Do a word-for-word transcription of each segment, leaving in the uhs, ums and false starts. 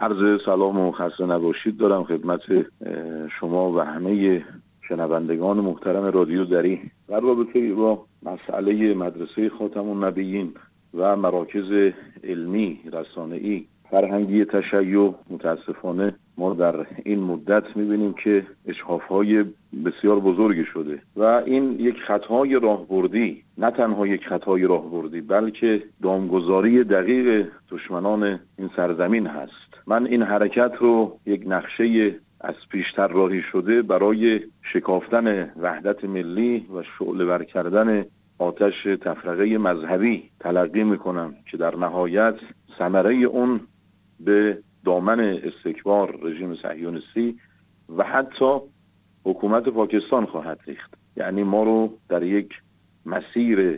عرض سلام و خسته نباشید دارم خدمت شما و همه شنوندگان محترم رادیو دری در رابطه با مسئله مدرسه خاتم النبیین و مراکز علمی، رسانه‌ای، فرهنگی تشیع. متاسفانه ما در این مدت می‌بینیم که اشحاف‌های بسیار بزرگی شده و این یک خطای راهبردی، نه تنها یک خطای راهبردی بلکه دامگذاری دقیق دشمنان این سرزمین هست. من این حرکت رو یک نقشه از پیشتر راهی شده برای شکافتن وحدت ملی و شعله‌ور کردن آتش تفرقه مذهبی تلقی میکنم که در نهایت ثمره اون به دامن استکبار رژیم صهیونیستی و حتی حکومت پاکستان خواهد ریخت. یعنی ما رو در یک مسیر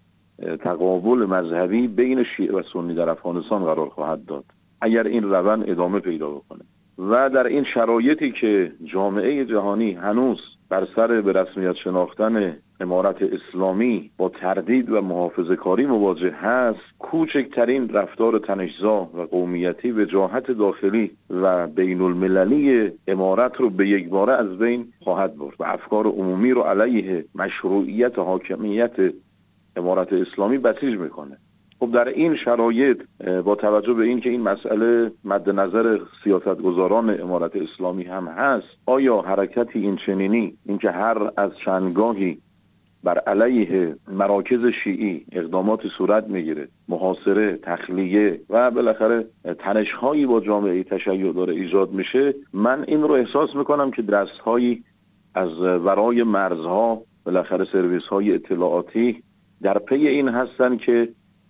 تقابل مذهبی بین شیعه و سنی در افغانستان قرار خواهد داد اگر این روند ادامه پیدا بکنه. و در این شرایطی که جامعه جهانی هنوز بر سر به رسمیت شناختن امارت اسلامی با تردید و محافظه‌کاری مواجه هست، کوچکترین رفتار تنش‌زا و قومیتی وجاهت داخلی و بین المللی امارت رو به یک باره از بین خواهد برد و افکار عمومی رو علیه مشروعیت و حاکمیت امارت اسلامی بسیج میکنه. خب در این شرایط با توجه به این که این مسئله مد نظر سیاستگزاران امارت اسلامی هم هست، آیا حرکتی این چنینی، این که هر از چندگاهی بر علیه مراکز شیعی اقدامات صورت میگیره، محاصره، تخلیه و بالاخره تنش‌هایی با جامعه تشیع داره ایجاد میشه، من این رو احساس میکنم که دست‌هایی از ورای مرزها، بالاخره سرویس‌های اطلاعاتی در پی این هستن که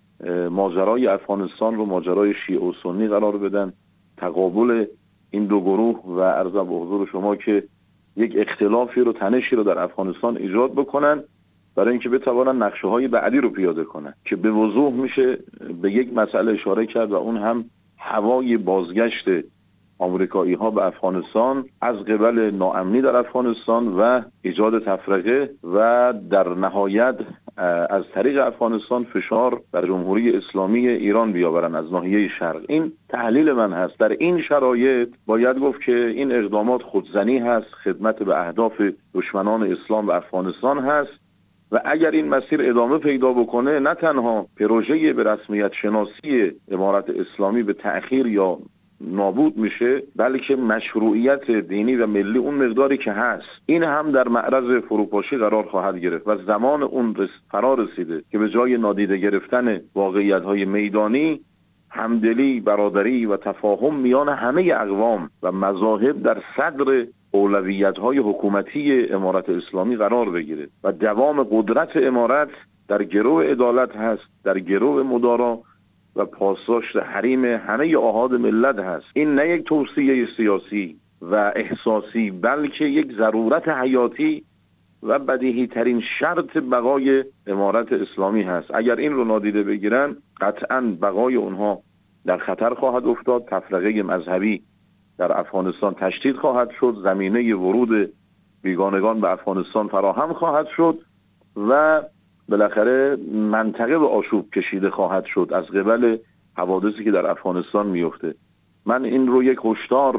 ماجرای افغانستان رو ماجرای شیعه و سنی قرار بدن، تقابل این دو گروه و عرضم به حضور شما که یک اختلافی رو، تنشی رو در افغانستان ایجاد بکنن برای اینکه بتوانن نقشه های بعدی رو پیاده کنن که به وضوح میشه به یک مسئله اشاره کرد و اون هم هوای بازگشت آمریکایی ها به افغانستان از قبل ناامنی در افغانستان و ایجاد تفرقه و در نهایت از طریق افغانستان فشار بر جمهوری اسلامی ایران بیاورن از ناحیه شرق. این تحلیل من هست. در این شرایط باید گفت که این اقدامات خودزنی هست، خدمت به اهداف دشمنان اسلام و افغانستان هست و اگر این مسیر ادامه پیدا بکنه نه تنها پروژه به رسمیت شناسی امارت اسلامی به تأخیر یا نابود میشه، بلکه مشروعیت دینی و ملی اون مقداری که هست این هم در معرض فروپاشی قرار خواهد گرفت و زمان اون فرا رسیده که به جای نادیده گرفتن واقعیت‌های میدانی، همدلی، برادری و تفاهم میان همه اقوام و مذاهب در صدر اولویت‌های حکومتی امارت اسلامی قرار بگیره و دوام قدرت امارت در گرو عدالت هست، در گرو مدارا و پاسداشت حریم همه آحاد ملت هست. این نه یک توصیه سیاسی و احساسی بلکه یک ضرورت حیاتی و بدیهی ترین شرط بقای امارت اسلامی هست. اگر این رو نادیده بگیرن قطعاً بقای اونها در خطر خواهد افتاد، تفرقه مذهبی در افغانستان تشدید خواهد شد، زمینه ورود بیگانگان به افغانستان فراهم خواهد شد و بالاخره منطقه به آشوب کشیده خواهد شد از قبل حوادثی که در افغانستان میفته. من این رو یک هشدار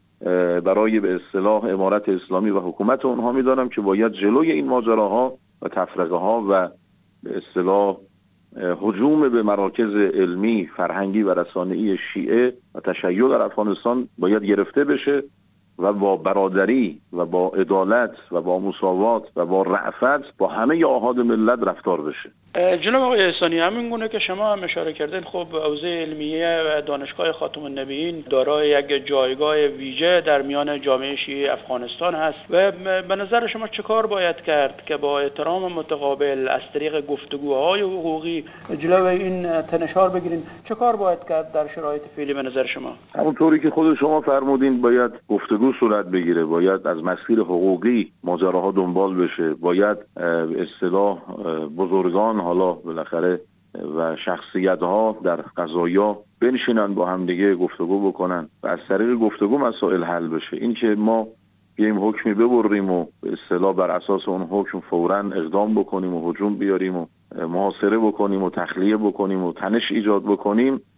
برای به اصطلاح امارت اسلامی و حکومت اونها میدانم که باید جلوی این ماجراها و تفرقه ها و به اصطلاح هجوم به مراکز علمی، فرهنگی و رسانه‌ای شیعه و تشیع در افغانستان باید گرفته بشه و با برادری و با عدالت و با مساوات و با رأفت با همه آحاد ملت رفتار بشه. جناب آقای احسانی، همین گونه که شما هم اشاره کردین، خب حوزه علمیه و دانشگاه خاتم النبیین دارای یک جایگاه ویژه در میان جامعه شیعه افغانستان هست و به نظر شما چه کار باید کرد که با احترام متقابل از طریق گفتگوهای حقوقی جلوی این تنش‌ها بگیرین؟ چه کار باید کرد در شرایط فعلی به نظر شما؟ همونطوری که خود شما فرمودین باید گفتگو صورت بگیره، باید از مسیر حقوقی ماجراها دنبال بشه، باید به اصطلاح بزرگان حالا بالاخره و شخصیت‌ها در قضایا بنشینن با هم دیگه گفتگو بکنن و از طریق گفتگو مسائل حل بشه. این که ما بیایم حکمی ببریم و به اصطلاح بر اساس اون حکم فوراً اقدام بکنیم و هجوم بیاریم و محاصره بکنیم و تخلیه بکنیم و تنش ایجاد بکنیم،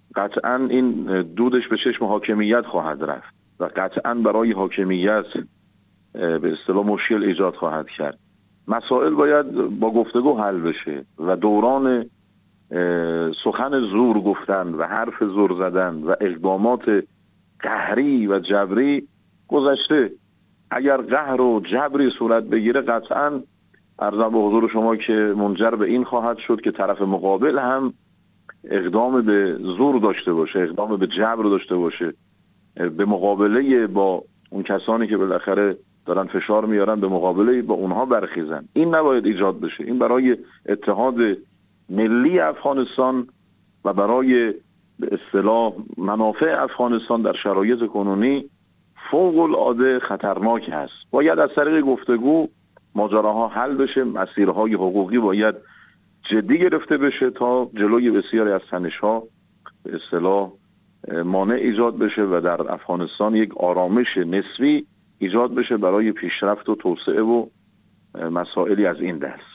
قطعا این دودش به چشم حاکمیت خواهد رفت و قطعا برای حاکمیت به اصطلاح مشکل ایجاد خواهد کرد. مسائل باید با گفتگو حل بشه و دوران سخن زور گفتن و حرف زور زدن و اقدامات قهری و جبری گذشته. اگر قهر و جبری صورت بگیره قطعا عرضم به حضور شما که منجر به این خواهد شد که طرف مقابل هم اقدام به زور داشته باشه، اقدام به جبر داشته باشه، به مقابله با اون کسانی که بالاخره دارن فشار میارن، به مقابله با اونها برخیزن. این نباید ایجاد بشه. این برای اتحاد ملی افغانستان و برای به اصطلاح منافع افغانستان در شرایط کنونی فوق العاده خطرناک هست. باید از طریق گفتگو ماجراها حل بشه، مسیرهای حقوقی باید جدی گرفته بشه تا جلوی بسیاری از تنش‌ها به اصطلاح مانع ایجاد بشه و در افغانستان یک آرامش نسبی ایجاد بشه برای پیشرفت و توسعه و مسائلی از این دست.